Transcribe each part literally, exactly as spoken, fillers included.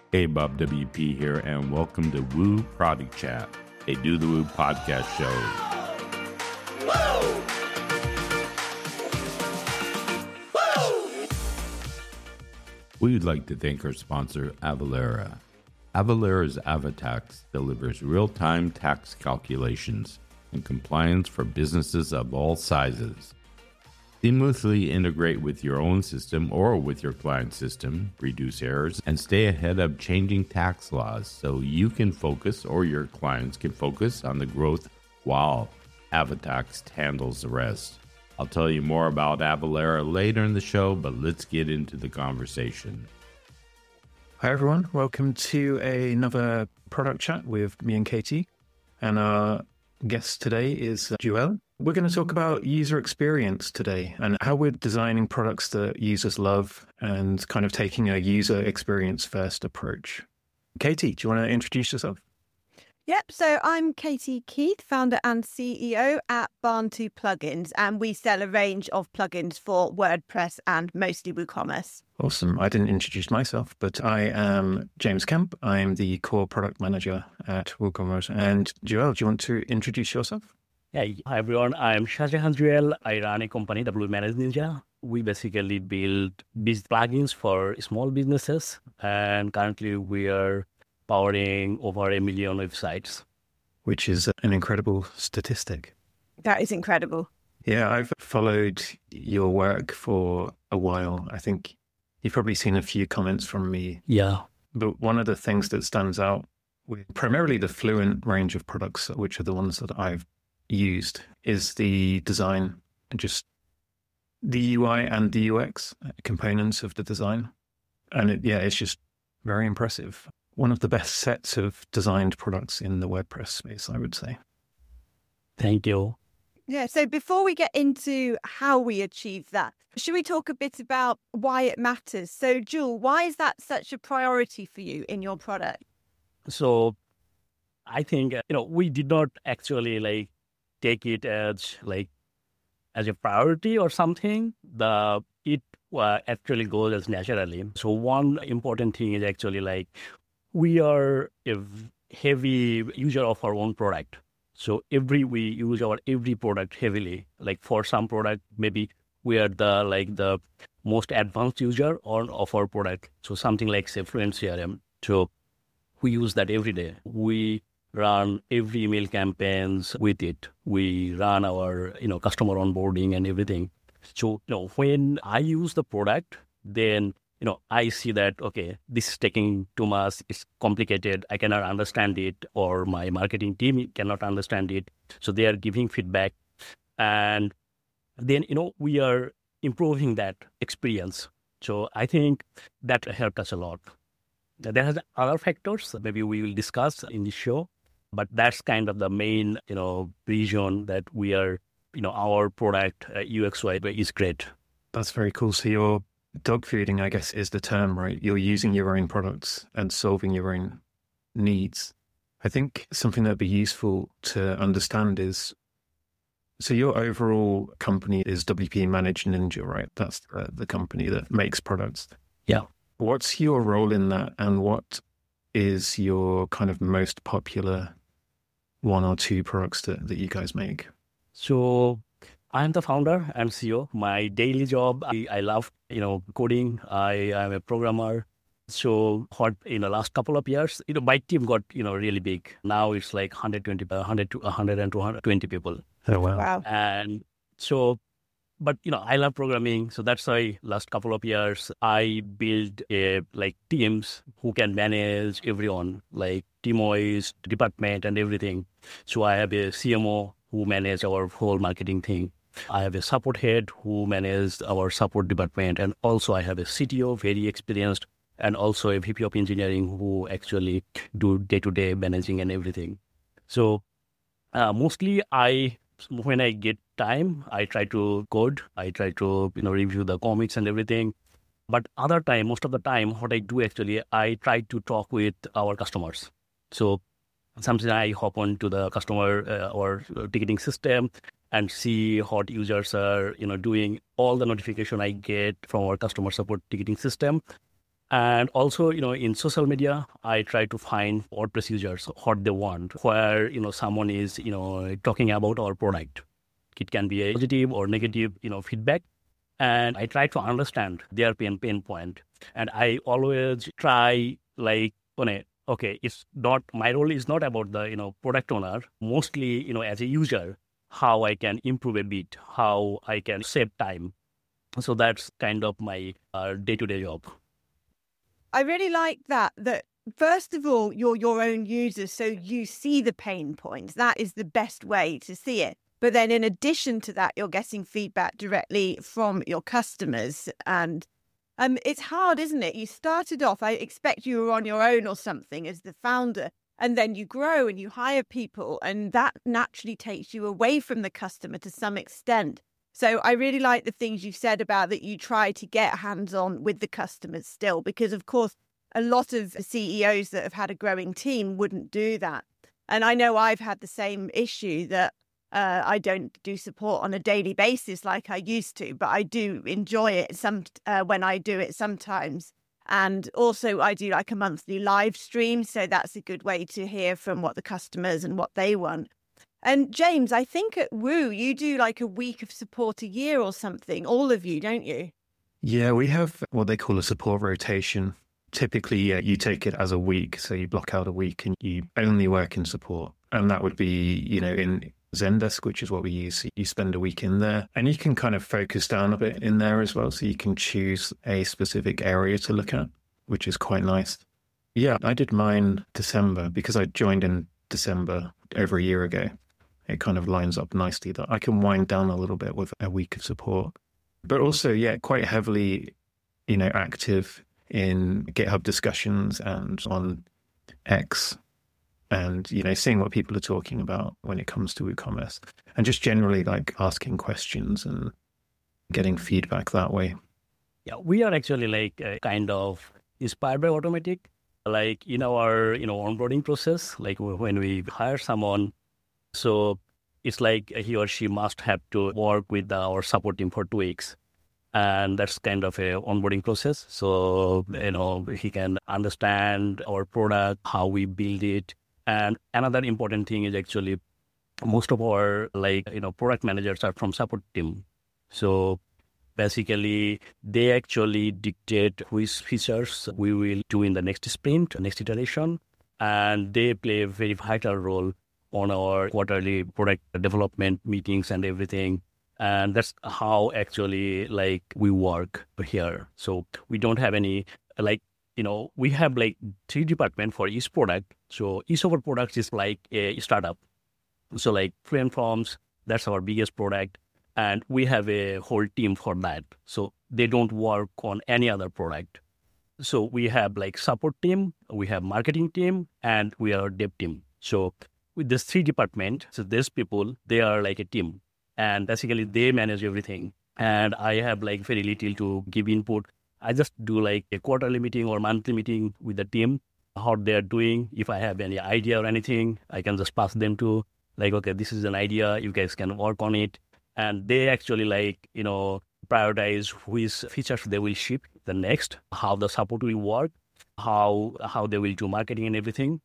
Hey, Bob W P here, and welcome to Woo Product Chat, a Do the Woo podcast show. Woo! Woo! We would like to thank our sponsor, Avalara. Avalara's AvaTax delivers real-time tax calculations and compliance for businesses of all sizes. Seamlessly integrate with your own system or with your client's system, reduce errors, and stay ahead of changing tax laws so you can focus or your clients can focus on the growth while AvaTax handles the rest. I'll tell you more about Avalara later in the show, but let's get into the conversation. Hi everyone, welcome to another product chat with me and Katie. And our guest today is Joel. We're going to talk about user experience today and how we're designing products that users love and kind of taking a user experience first approach. Katie, do you want to introduce yourself? Yep, so I'm Katie Keith, founder and C E O at Barn two Plugins, and we sell a range of plugins for WordPress and mostly WooCommerce. Awesome. I didn't introduce myself, but I am James Kemp. I'm the core product manager at WooCommerce. And Joel, do you want to introduce yourself? Yeah, hi everyone. I'm Shahjahan Joel. I run a company, W Manage Ninja. We basically build biz plugins for small businesses, and currently we are powering over a million websites. Which is an incredible statistic. That is incredible. Yeah, I've followed your work for a while. I think you've probably seen a few comments from me. Yeah. But one of the things that stands out with primarily the Fluent range of products, which are the ones that I've used, is the design, just the U I and the U X components of the design. And it, yeah, it's just very impressive. One of the best sets of designed products in the WordPress space, I would say. Thank you. Yeah, so before we get into how we achieve that, should we talk a bit about why it matters? So, Joel, why is that such a priority for you in your product? So I think, you know, we did not actually like take it as like as a priority or something. The it uh, actually goes as naturally. So one important thing is actually like we are a heavy user of our own product. So every we use our every product heavily. Like for some product, maybe we are the like the most advanced user on of our product. So something like say Fluent C R M. So we use that every day. We run every email campaigns with it. We run our you know customer onboarding and everything. So you know when I use the product, then you know, I see that, okay, this is taking too much, it's complicated, I cannot understand it, or my marketing team cannot understand it. So they are giving feedback. And then, you know, we are improving that experience. So I think that helped us a lot. There are other factors that maybe we will discuss in the show, but that's kind of the main, you know, vision that we are, you know, our product uh, U X U I is great. That's very cool. So you're dog feeding, I guess, is the term, right? You're using your own products and solving your own needs. I think something that'd be useful to understand is, so your overall company is W P Manage Ninja, right? That's uh, the company that makes products. Yeah. What's your role in that, and what is your kind of most popular one or two products that, that you guys make? So I'm the founder and C E O. My daily job, I, I love, you know, coding. I am a programmer. So what, in the last couple of years, you know, my team got, you know, really big. Now it's like one hundred twenty, one hundred to one hundred and two hundred twenty people. Oh, wow. Wow. And so, but, you know, I love programming. So that's why last couple of years, I build a, like teams who can manage everyone, like team-wise, department and everything. So I have a C M O who manages our whole marketing thing. I have a support head who manages our support department. And also I have a C T O, very experienced, and also a V P of engineering who actually do day-to-day managing and everything. So uh, mostly I, when I get time, I try to code. I try to, you know, review the comics and everything. But other time, most of the time, what I do actually, I try to talk with our customers. So sometimes I hop on to the customer uh, or ticketing system and see what users are, you know, doing. All the notification I get from our customer support ticketing system, And also, you know, in social media, I try to find WordPress users, what they want, where, you know, someone is, you know, talking about our product. It can be a positive or negative, you know, feedback. And I try to understand their pain, pain point. And I always try like, okay, it's not, my role is not about the, you know, product owner, mostly, you know, as a user, how I can improve a bit, how I can save time. So that's kind of my uh, day-to-day job. I really like that, that first of all, you're your own user, so you see the pain points. That is the best way to see it. But then in addition to that, you're getting feedback directly from your customers. And um, it's hard, isn't it? You started off, I expect you were on your own or something as the founder, and then you grow and you hire people, and that naturally takes you away from the customer to some extent. So I really like the things you've said about that you try to get hands-on with the customers still, because of course, a lot of C E Os that have had a growing team wouldn't do that. And I know I've had the same issue that uh, I don't do support on a daily basis like I used to, but I do enjoy it some uh, when I do it sometimes. And also I do like a monthly live stream. So that's a good way to hear from what the customers and what they want. And James, I think at Woo, you do like a week of support a year or something, all of you, don't you? Yeah, we have what they call a support rotation. Typically, yeah, you take it as a week. So you block out a week and you only work in support. And that would be, you know, in Zendesk, which is what we use. You spend a week in there and you can kind of focus down a bit in there as well. So you can choose a specific area to look at, which is quite nice. Yeah, I did mine December because I joined in December over a year ago. It kind of lines up nicely that I can wind down a little bit with a week of support. But also, yeah, quite heavily, you know, active in GitHub discussions and on X and, you know, seeing what people are talking about when it comes to WooCommerce and just generally like asking questions and getting feedback that way. Yeah, we are actually like uh, kind of inspired by Automattic. Like in our, you know, onboarding process, like when we hire someone, so it's like he or she must have to work with our support team for two weeks. And that's kind of a onboarding process. So, you know, he can understand our product, how we build it. And another important thing is actually most of our like, you know, product managers are from support team. So basically, they actually dictate which features we will do in the next sprint, next iteration. And they play a very vital role on our quarterly product development meetings and everything. And that's how actually like we work here. So we don't have any, like, you know, we have like three departments for each product. So each of our products is like a startup. So like Fluent Forms, that's our biggest product. And we have a whole team for that. So they don't work on any other product. So we have like support team, we have marketing team, and we are dev team. So with this three department, so these people, they are like a team. And basically they manage everything. And I have like very little to give input. I just do like a quarterly meeting or monthly meeting with the team, how they're doing. If I have any idea or anything, I can just pass them to like, okay, this is an idea, you guys can work on it. And they actually like, you know, prioritize which features they will ship the next, how the support will work, how how they will do marketing and everything.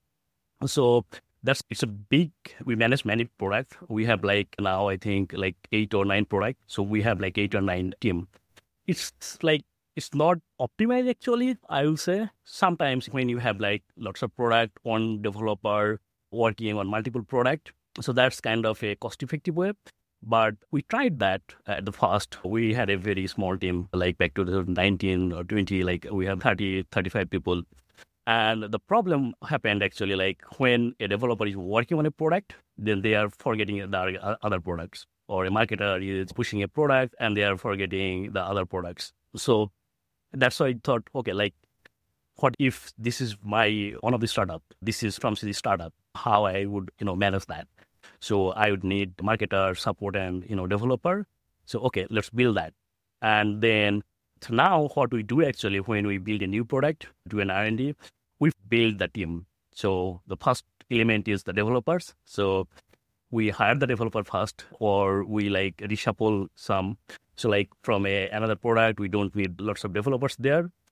So that's, it's a big, we manage many products. We have like now, I think like eight or nine products. So we have like eight or nine team. It's like, it's not optimized actually, I will say. Sometimes when you have like lots of product, one developer working on multiple product, so that's kind of a cost-effective way. But we tried that at the first. We had a very small team, like back to twenty nineteen or twenty, like we have thirty, thirty-five people. And the problem happened actually like when a developer is working on a product, then they are forgetting the other products. Or a marketer is pushing a product and they are forgetting the other products. So that's why I thought, okay, like, what if this is my, one of the startup, this is from the startup, how I would, you know, manage that. So I would need marketer, support, and, you know, developer. So, okay, let's build that. And then so now what we do actually when we build a new product, do an R and D, we build the team. So the first element is the developers. So we hire the developer first, or we like reshuffle some. So like from a, another product, we don't need lots of developers there.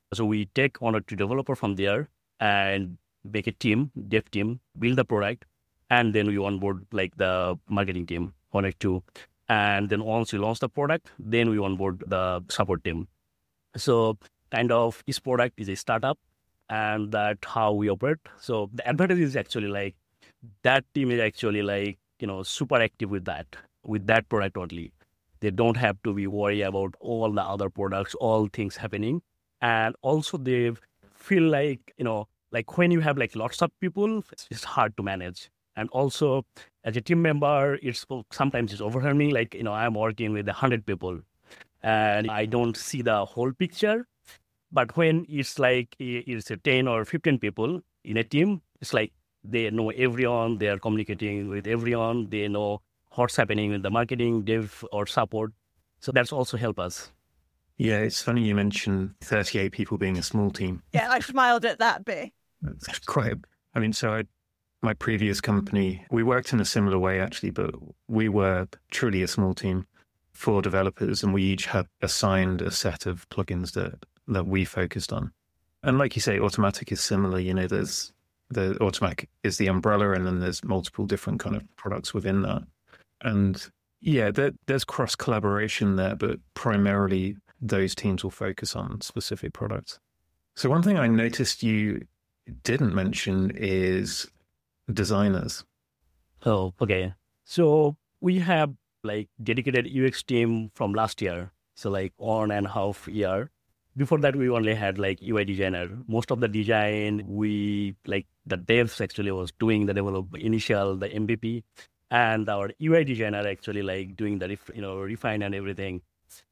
So we take one or two developer from there and make a team, dev team, build the product, and then we onboard like the marketing team, one or two. And then once we launch the product, then we onboard the support team. So kind of this product is a startup, and that's how we operate. So the advantage is actually like that team is actually like, you know, super active with that, with that product only. They don't have to be worried about all the other products, all things happening. And also they feel like, you know, like when you have like lots of people, it's hard to manage. And also as a team member, it's sometimes it's overwhelming. Like, you know, I'm working with a hundred people and I don't see the whole picture. But when it's like, it's a ten or fifteen people in a team, it's like they know everyone, they are communicating with everyone, they know what's happening with the marketing, dev, or support. So that's also help us. Yeah, it's funny you mentioned thirty-eight people being a small team. Yeah, I smiled at that bit. That's quite, I mean, so I, my previous company, we worked in a similar way actually, but we were truly a small team, four developers, and we each had assigned a set of plugins that, that we focused on. And like you say, Automattic is similar. You know, there's the Automattic is the umbrella, and then there's multiple different kind of products within that. And yeah, there, there's cross collaboration there, but primarily those teams will focus on specific products. So one thing I noticed you didn't mention is designers. Oh, okay. So we have like dedicated U X team from last year. So like one and a half year. Before that, we only had like U I designer. Most of the design, we like the devs actually was doing the develop initial, the M V P, and our U I designer actually like doing the, ref, you know, refine and everything.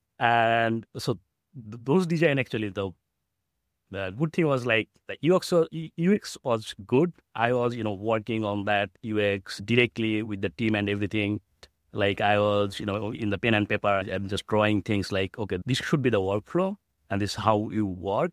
And so th- those design actually, the, the good thing was like the U X, U X was good. I was, you know, working on that U X directly with the team and everything. Like I was, you know, in the pen and paper, I'm just drawing things like, okay, this should be the workflow and this is how you work.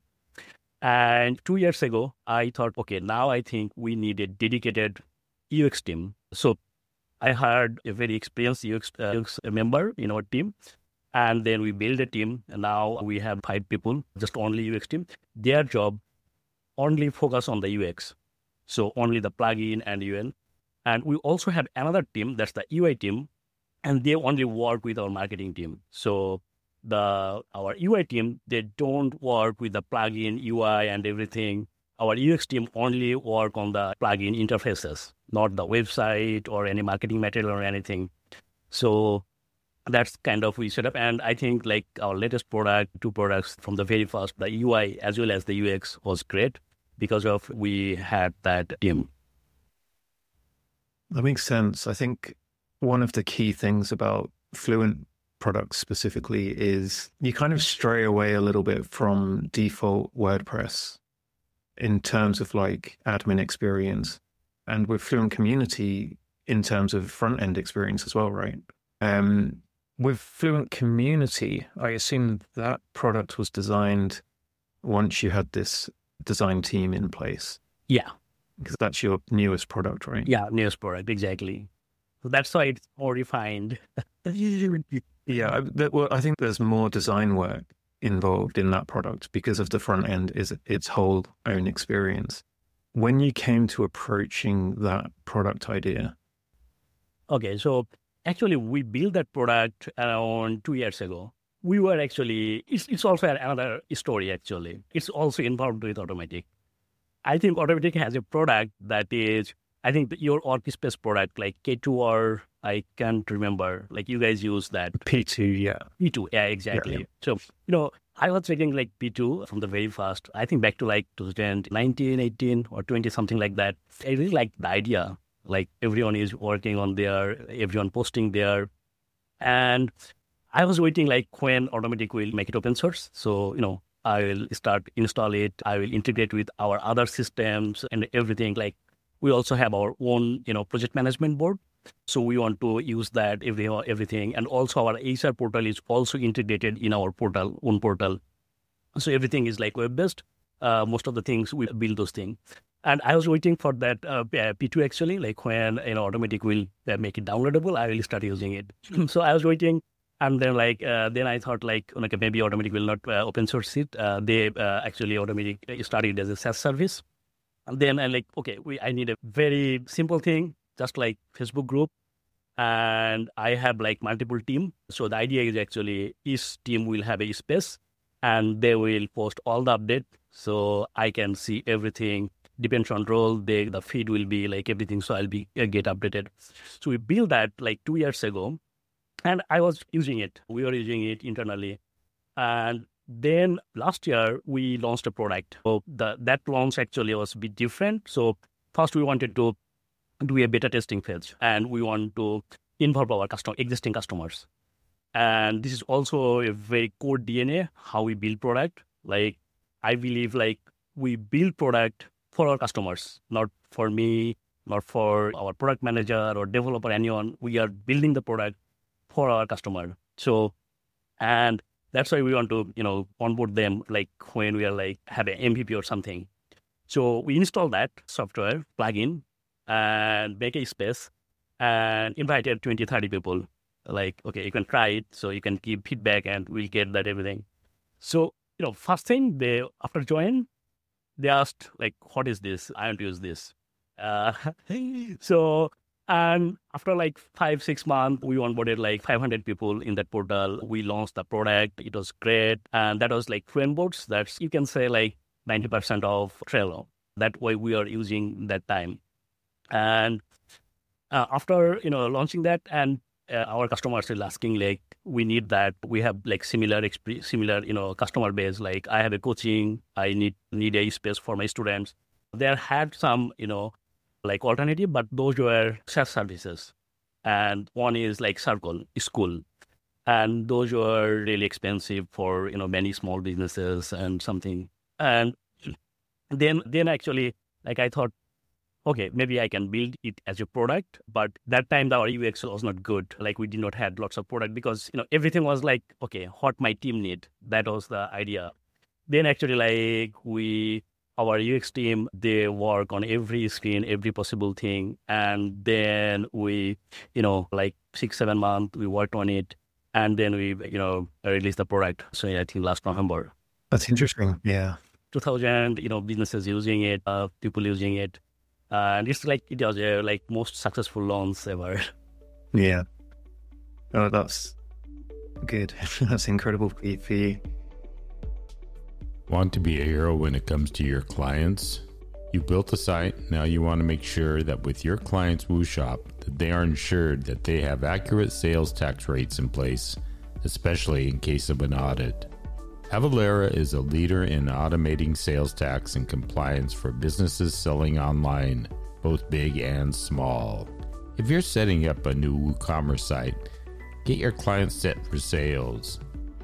And two years ago, I thought, okay, now I think we need a dedicated U X team. So I hired a very experienced U X, uh, U X member in our team. And then we build a team. And now we have five people, just only U X team. Their job only focus on the U X. So only the plugin and U L. And we also have another team, that's the U I team. And they only work with our marketing team. So the our U I team, they don't work with the plugin, U I and everything. Our U X team only work on the plugin interfaces, not the website or any marketing material or anything. So that's kind of we set up. And I think like our latest product, two products from the very first, the U I as well as the U X was great because of we had that team. That makes sense. I think one of the key things about Fluent products specifically is you kind of stray away a little bit from default WordPress in terms of like admin experience, and with Fluent Community in terms of front end experience as well, right? Um, with Fluent Community, I assume that product was designed once you had this design team in place. Yeah. Because that's your newest product, right? Yeah, newest product, exactly. So that's why it's more refined. Yeah, I, that, well, I think there's more design work involved in that product because of the front end is its whole own experience. When you came to approaching that product idea? Okay, so actually we built that product around two years ago. We were actually, it's, it's also another story actually. It's also involved with Automattic. I think Automattic has a product that is, I think the, your Workspace product like K two or I can't remember, like you guys use that. P two, yeah. P two, yeah, exactly. Yeah, yeah. So, you know, I was taking like P two from the very first, I think back to like twenty nineteen, eighteen or twenty, something like that. I really liked the idea. Like everyone is working on there, everyone posting there. And I was waiting like when Automattic will make it open source. So, you know, I will start install it. I will integrate with our other systems and everything. Like we also have our own, you know, project management board. So we want to use that, every, everything. And also our H R portal is also integrated in our portal, own portal. So everything is like web-based. Uh, most of the things, we build those things. And I was waiting for that uh, P two actually, like when, you know, Automattic will make it downloadable, I will start using it. So I was waiting. And then like uh, then I thought like okay, maybe Automattic will not uh, open source it. Uh, they uh, actually Automattic started as a SaaS service. And then I like okay, we I need a very simple thing, just like Facebook group. And I have like multiple team. So the idea is actually each team will have a space and they will post all the update. So I can see everything. Depends on role, they, the feed will be like everything. So I'll be uh, get updated. So we built that like two years ago and I was using it. We were using it internally. And then last year we launched a product. So the, that launch actually was a bit different. So first we wanted to do a beta testing phase and we want to involve our custom, existing customers. And this is also a very core D N A, how we build product. Like, I believe like we build product for our customers, not for me, not for our product manager or developer, anyone. We are building the product for our customer. So, and that's why we want to, you know, onboard them like when we are like have an M V P or something. So we install that software plugin and make a space and invited twenty, thirty people. Like, okay, you can try it, so you can give feedback and we'll get that everything. So, you know, first thing they, after join, they asked like, what is this? I want to use this. Uh, so, and after like five, six months, we onboarded like five hundred people in that portal. We launched the product. It was great. And that was like Frameworks. That's, you can say like ninety percent of Trello. That way we are using that time. And uh, after, you know, launching that and uh, our customers are asking like, we need that. We have like similar, exp- similar, you know, customer base. Like I have a coaching, I need, need a space for my students. There had some, you know, like alternative, but those were SaaS services. And one is like Circle, School. And those were really expensive for, you know, many small businesses and something. And then, then actually, like I thought, okay, maybe I can build it as a product, but that time our U X was not good. Like we did not have lots of product because, you know, everything was like, okay, what my team need. That was the idea. Then actually like we, our U X team, they work on every screen, every possible thing. And then we, you know, like six, seven months, we worked on it. And then we, you know, released the product. So yeah, I think last November. That's interesting. Yeah. two thousand, you know, businesses using it, uh, people using it. Uh, and it's like, it was uh, like most successful launch ever. Yeah. Oh, that's good. That's incredible for you. Want to be a hero when it comes to your clients? You built a site, now you want to make sure that with your clients' WooShop, that they are ensured that they have accurate sales tax rates in place, especially in case of an audit. Avalara is a leader in automating sales tax and compliance for businesses selling online, both big and small. If you're setting up a new WooCommerce site, get your clients set for sales.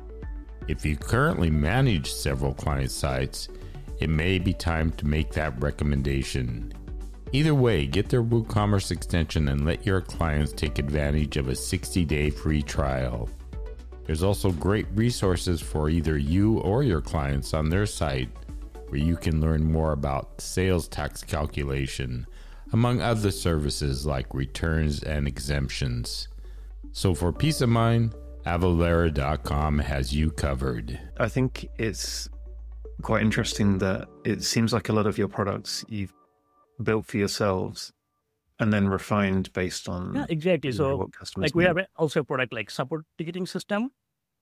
If you currently manage several client sites, it may be time to make that recommendation. Either way, get their WooCommerce extension and let your clients take advantage of a sixty-day free trial. There's also great resources for either you or your clients on their site where you can learn more about sales tax calculation, among other services like returns and exemptions. So for peace of mind, Avalara dot com has you covered. I think it's quite interesting that it seems like a lot of your products you've built for yourselves and then refined based on yeah, exactly. So what customers like we need. have also a product like support ticketing system.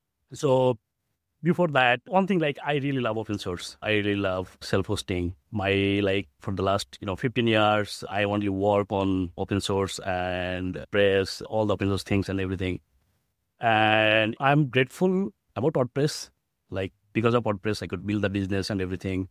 So before that, one thing like I really love open source. I really love self-hosting. My like for the last, you know, fifteen years, I only work on open source and press all the open source things and everything. And I'm grateful about WordPress. Like because of WordPress, I could build the business and everything.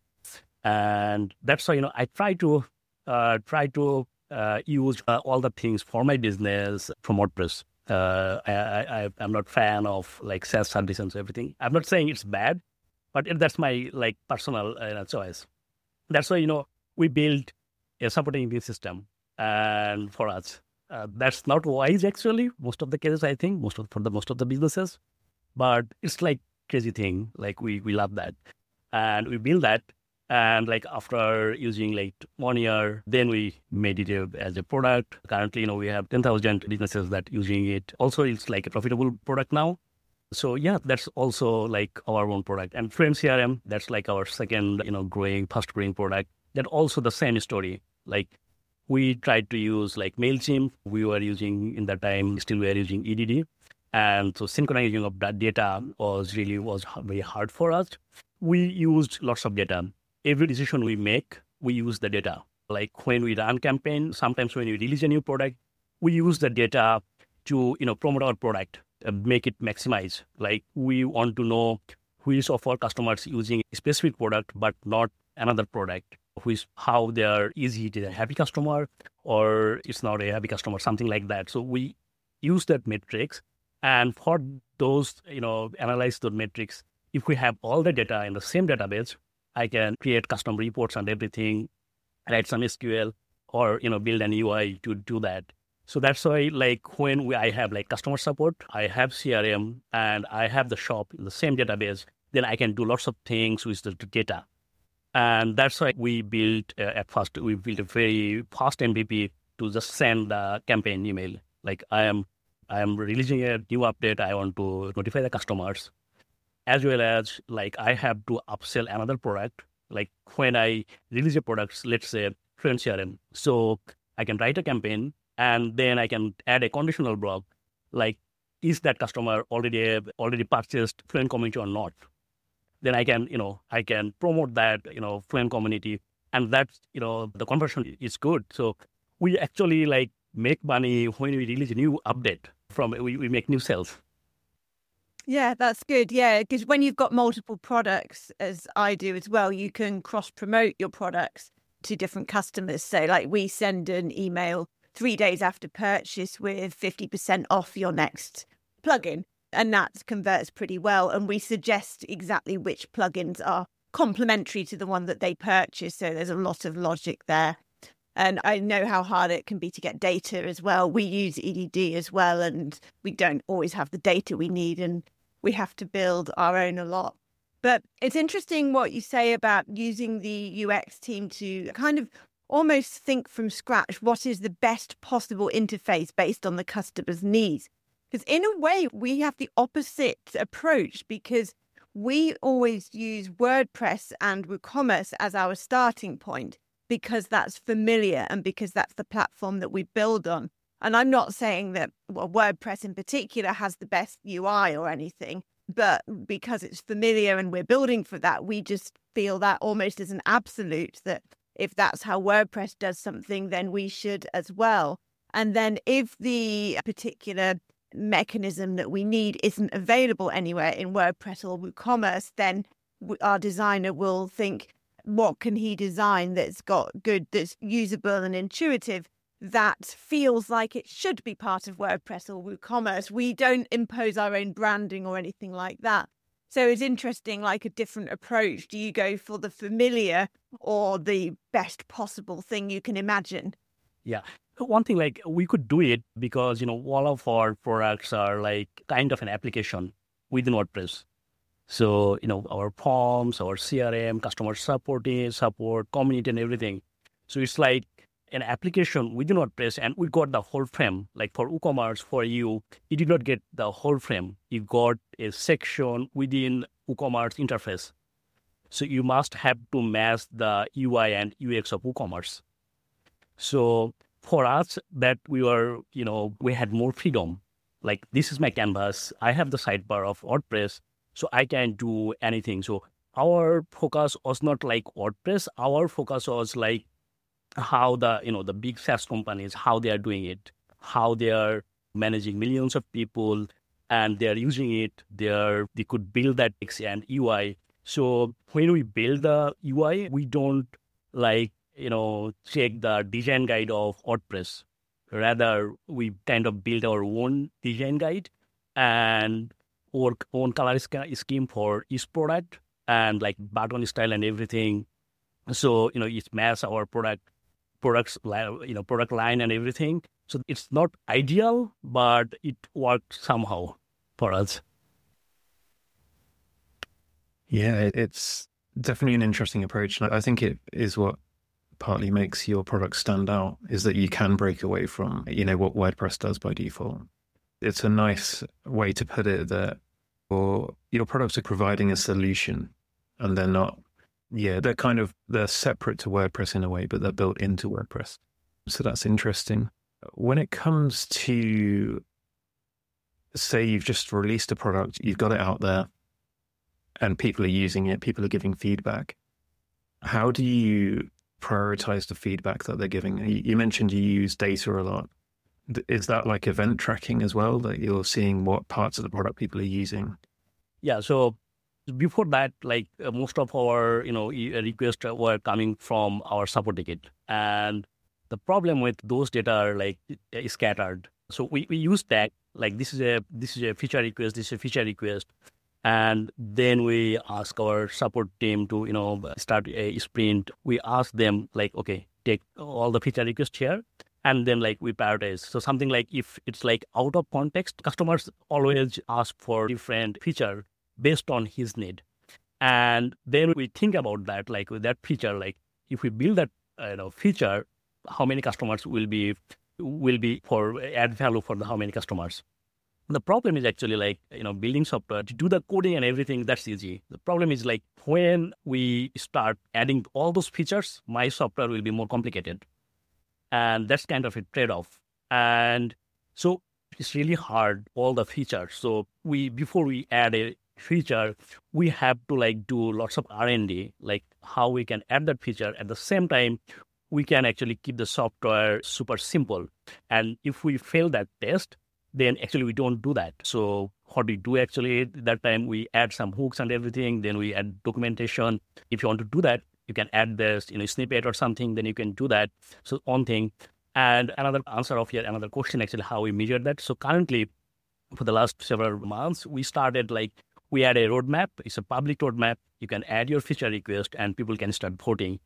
And that's why, you know, I try to uh, try to uh, use uh, all the things for my business from WordPress. Uh, I, I, I'm not a fan of like SaaS services and everything. I'm not saying it's bad, but it, that's my like personal uh, choice. That's why, you know, we built a supporting system and for us. Uh, that's not wise actually. Most of the cases, I think, most of for the most of the businesses, but it's like crazy thing. Like we we love that, and we build that. And like after using like one year, then we made it a, as a product. Currently, you know, we have ten thousand businesses that using it. Also, it's like a profitable product now. So yeah, that's also like our own product. And Fluent C R M, that's like our second, you know, growing, fast growing product. That also the same story. Like we tried to use like MailChimp. We were using in that time, still we are using E D D. And so synchronizing of that data was really was very hard for us. We used lots of data. Every decision we make, we use the data. Like when we run campaign, sometimes when we release a new product, we use the data to, you know, promote our product, uh, make it maximize. Like we want to know which of our customers using a specific product, but not another product, which how they are, is it a happy customer or it's not a happy customer, something like that. So we use that metrics. And for those, you know, analyze those metrics, if we have all the data in the same database, I can create custom reports and everything, write some S Q L, or, you know, build an U I to do that. So that's why, like, when we, I have like customer support, I have C R M, and I have the shop in the same database, then I can do lots of things with the data. And that's why we built, uh, at first, we built a very fast M V P to just send the campaign email. Like I am, I am releasing a new update. I want to notify the customers, as well as like I have to upsell another product. Like when I release a product, let's say Fluent C R M. So I can write a campaign and then I can add a conditional block. Like, is that customer already already purchased Fluent Community or not? Then I can, you know, I can promote that, you know, Fluent Community, and that's, you know, the conversion is good. So we actually like make money when we release a new update from, we, we make new sales. Yeah, that's good. Yeah, because when you've got multiple products, as I do as well, you can cross-promote your products to different customers. So like we send an email three days after purchase with fifty percent off your next plugin, and that converts pretty well. And we suggest exactly which plugins are complementary to the one that they purchase. So there's a lot of logic there. And I know how hard it can be to get data as well. We use E D D as well, and we don't always have the data we need, and we have to build our own a lot. But it's interesting what you say about using the U X team to kind of almost think from scratch what is the best possible interface based on the customer's needs. Because in a way, we have the opposite approach, because we always use WordPress and WooCommerce as our starting point, because that's familiar and because that's the platform that we build on. And I'm not saying that well, WordPress in particular has the best U I or anything, but because it's familiar and we're building for that, we just feel that almost as an absolute, that if that's how WordPress does something, then we should as well. And then if the particular mechanism that we need isn't available anywhere in WordPress or WooCommerce, then our designer will think, what can he design that's got good, that's usable and intuitive, that feels like it should be part of WordPress or WooCommerce. We don't impose our own branding or anything like that. So it's interesting, like a different approach. Do you go for the familiar or the best possible thing you can imagine? Yeah. One thing, like we could do it because, you know, all of our products are like kind of an application within WordPress. So, you know, our forms, our C R M, customer support, support, community and everything. So it's like an application within WordPress, and we got the whole frame. Like for WooCommerce, for you, you did not get the whole frame. You got a section within WooCommerce interface. So you must have to match the U I and U X of WooCommerce. So for us, that we were, you know, we had more freedom. Like, this is my canvas. I have the sidebar of WordPress, so I can do anything. So our focus was not like WordPress. Our focus was like how the, you know, the big SaaS companies, how they are doing it, how they are managing millions of people, and they are using it. They are, they could build that and U I. So when we build the U I, we don't like, you know, check the design guide of WordPress. Rather, we kind of build our own design guide and our own color scheme for each product, and like button style and everything. So, you know, it matches our product, products, you know, product line and everything. So it's not ideal, but it worked somehow for us. Yeah, it's definitely an interesting approach. I think it is what partly makes your product stand out, is that you can break away from, you know, what WordPress does by default. It's a nice way to put it, that or your products are providing a solution and they're not, yeah, they're kind of, they're separate to WordPress in a way, but they're built into WordPress. So that's interesting. When it comes to, say you've just released a product, you've got it out there and people are using it, people are giving feedback. How do you prioritize the feedback that they're giving? You mentioned you use data a lot. Is that like event tracking as well, that you're seeing what parts of the product people are using? Yeah. So before that, like uh, most of our, you know, requests were coming from our support ticket. And the problem with those data are like scattered. So we, we use that, like this is a, this is a feature request, this is a feature request. And then we ask our support team to, you know, start a sprint. We ask them like, okay, take all the feature requests here. And then like we prioritize. So something like if it's like out of context, customers always ask for different feature based on his need. And then we think about that, like with that feature, like if we build that uh, you know, feature, how many customers will be, will be for add value for the how many customers. The problem is actually like, you know, building software, to do the coding and everything, that's easy. The problem is like when we start adding all those features, my software will be more complicated. And that's kind of a trade-off. And so it's really hard, all the features. So we, before we add a feature, we have to like do lots of R and D, like how we can add that feature. At the same time, we can actually keep the software super simple. And if we fail that test, then actually we don't do that. So what we do actually, that time we add some hooks and everything, then we add documentation. If you want to do that, you can add this, you know, snippet or something, then you can do that. So one thing. And another answer of yet another question, actually, how we measure that. So currently, for the last several months, we started like, we had a roadmap. It's a public roadmap. You can add your feature request and people can start voting.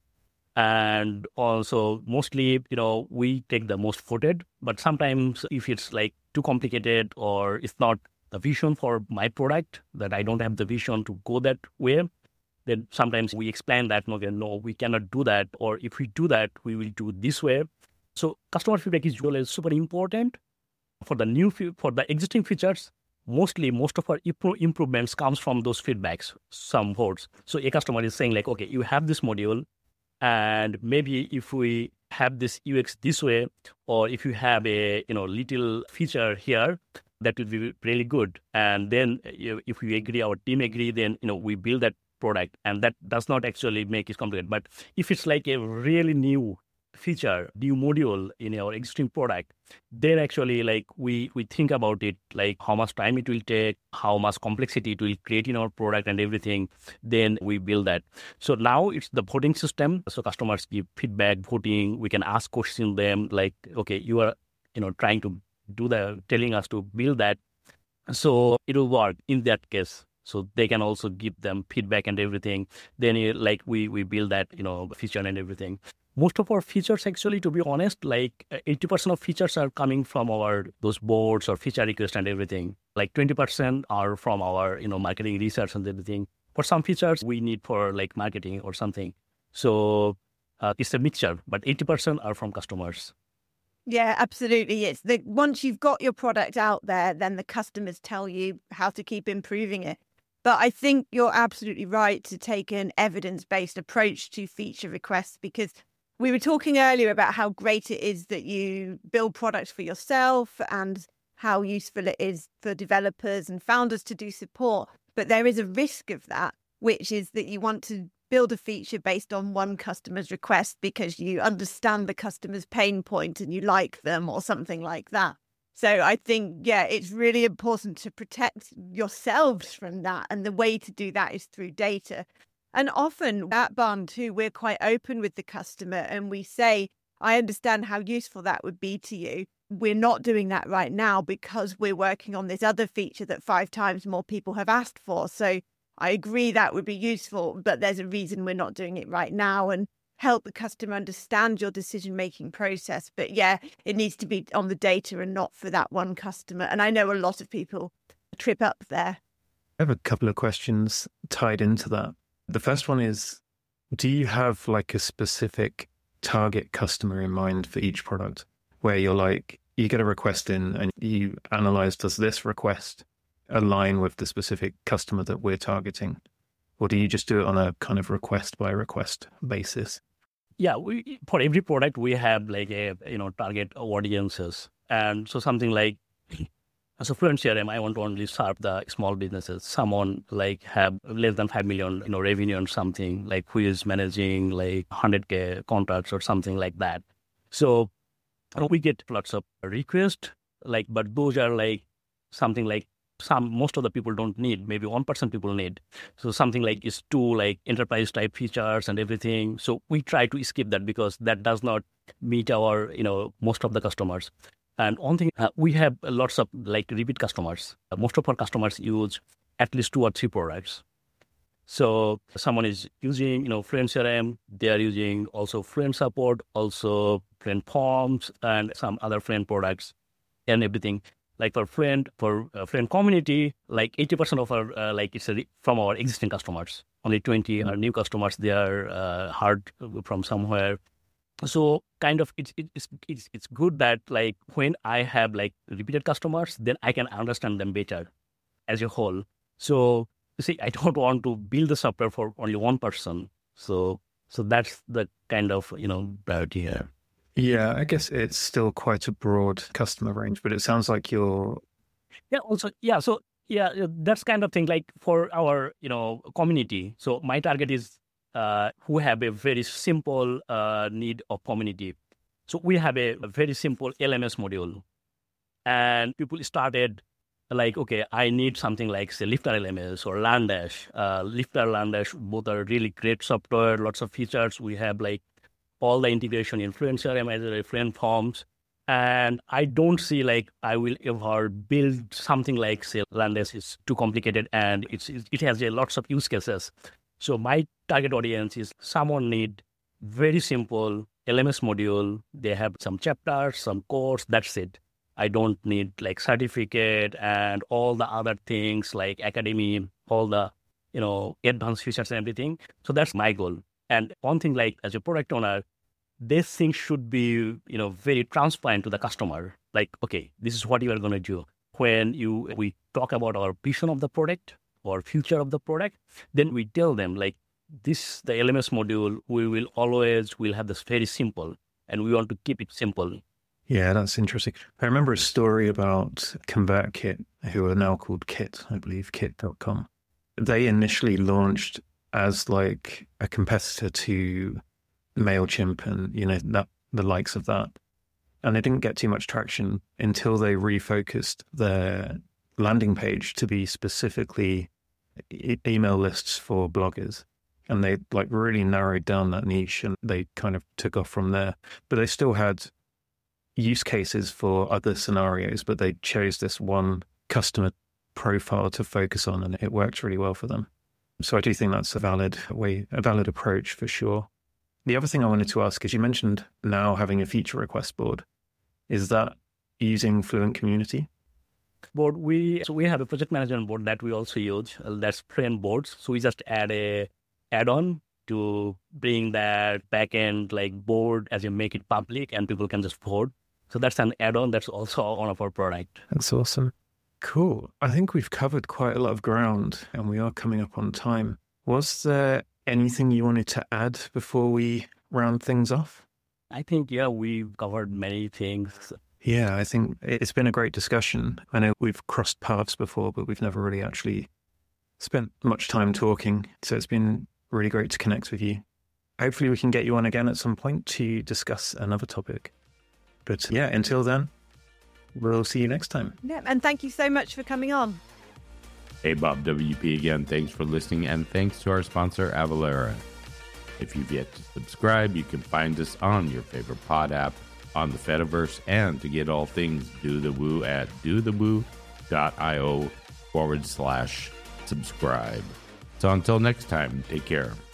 And also mostly, you know, we take the most voted, but sometimes if it's like too complicated or it's not the vision for my product, that I don't have the vision to go that way, then sometimes we explain that, no, no, we cannot do that. Or if we do that, we will do this way. So customer feedback is usually super important. For the new, for the existing features, mostly most of our improvements comes from those feedbacks, some votes. So a customer is saying like, okay, you have this module, and maybe if we have this U X this way, or if you have a, you know, little feature here, that will be really good. And then if we agree, our team agree, then, you know, we build that product, and that does not actually make it complicated. But if it's like a really new feature, new module in our existing product, then actually like we we think about it, like how much time it will take, how much complexity it will create in our product and everything, then we build that. So now it's the voting system. So customers give feedback, voting, we can ask questions them like, okay, you are, you know, trying to do the, telling us to build that. So it will work in that case. So they can also give them feedback and everything. Then like we, we build that, you know, feature and everything. Most of our features, actually, to be honest, like eighty percent of features are coming from our, those boards or feature requests and everything. Like twenty percent are from our, you know, marketing research and everything. For some features, we need for like marketing or something. So uh, it's a mixture, but eighty percent are from customers. Yeah, absolutely. It's the, once you've got your product out there, then the customers tell you how to keep improving it. But I think you're absolutely right to take an evidence-based approach to feature requests, because we were talking earlier about how great it is that you build products for yourself and how useful it is for developers and founders to do support. But there is a risk of that, which is that you want to build a feature based on one customer's request because you understand the customer's pain point and you like them or something like that. So I think, yeah, it's really important to protect yourselves from that. And the way to do that is through data. And often at Barn too, we're quite open with the customer and we say, I understand how useful that would be to you. We're not doing that right now because we're working on this other feature that five times more people have asked for. So I agree that would be useful, but there's a reason we're not doing it right now, and help the customer understand your decision-making process. But yeah, it needs to be on the data and not for that one customer. And I know a lot of people trip up there. I have a couple of questions tied into that. The first one is, do you have like a specific target customer in mind for each product where you're like, you get a request in and you analyze, does this request align with the specific customer that we're targeting? Or do you just do it on a kind of request by request basis? Yeah, we, for every product, we have like a, you know, target audiences. And so something like, as a Fluent C R M, I want to only serve the small businesses. Someone like have less than five million, you know, revenue or something, like who is managing like one hundred K contracts or something like that. So we get lots of requests, like, but those are like something like some, most of the people don't need, maybe one percent people need. So something like is two like enterprise type features and everything. So we try to skip that because that does not meet our, you know, most of the customers. And one thing, uh, we have lots of like repeat customers. Uh, most of our customers use at least two or three products. So someone is using, you know, Fluent C R M, they are using also Fluent Support, also Fluent Forms and some other Fluent products and everything. Like for Fluent, for uh, Fluent Community, like eighty percent of our, uh, like it's a, from our existing customers. Only twenty are new customers. They are uh, hard from somewhere. So kind of it's it's it's it's good that like when I have like repeated customers, then I can understand them better as a whole. So you see, I don't want to build the software for only one person. So so that's the kind of, you know, priority here. Yeah, I guess it's still quite a broad customer range, but it sounds like you're... Yeah, also, yeah, so, yeah, that's kind of thing like for our, you know, community. So my target is uh, who have a very simple uh, need of community. So we have a, a very simple L M S module. And people started like, okay, I need something like, say, Lifter L M S or Landash. Uh, Lifter, Landash, both are really great software, lots of features. We have like all the integration in Fluent C R M as well as Fluent Forms. And I don't see like I will ever build something like, say, Landash is too complicated and it's it has a lots of use cases. So my target audience is someone need very simple L M S module. They have some chapters, some course, that's it. I don't need like certificate and all the other things like academy, all the, you know, advanced features and everything. So that's my goal. And one thing like as a product owner, this thing should be, you know, very transparent to the customer. Like, okay, this is what you are going to do. When you we talk about our vision of the product or future of the product, then we tell them like this, the L M S module, we will always will have this very simple and we want to keep it simple. Yeah, that's interesting. I remember a story about ConvertKit, who are now called Kit, I believe, kit dot com. They initially launched as like a competitor to MailChimp and, you know, that, the likes of that. And they didn't get too much traction until they refocused their landing page to be specifically e- email lists for bloggers. And they like really narrowed down that niche and they kind of took off from there. But they still had use cases for other scenarios, but they chose this one customer profile to focus on and it worked really well for them. So I do think that's a valid way, a valid approach for sure. The other thing I wanted to ask is you mentioned now having a feature request board. Is that using Fluent Community? Board, we so we have a project management board that we also use. Uh, that's Fluent boards. So we just add a add-on to bring that backend like board as you make it public and people can just vote. So that's an add-on that's also one of our product. That's awesome. Cool. I think we've covered quite a lot of ground and we are coming up on time. Was there anything you wanted to add before we round things off? I think, yeah, we've covered many things. Yeah, I think it's been a great discussion. I know we've crossed paths before, but we've never really actually spent much time talking. So it's been really great to connect with you. Hopefully we can get you on again at some point to discuss another topic. But yeah, until then, we'll see you next time. Yeah, and thank you so much for coming on. Hey, Bob W P again. Thanks for listening, and thanks to our sponsor, Avalara. If you've yet to subscribe, you can find us on your favorite pod app, on the Fediverse, and to get all things Do The Woo at dothewoo.io forward slash subscribe. So until next time, take care.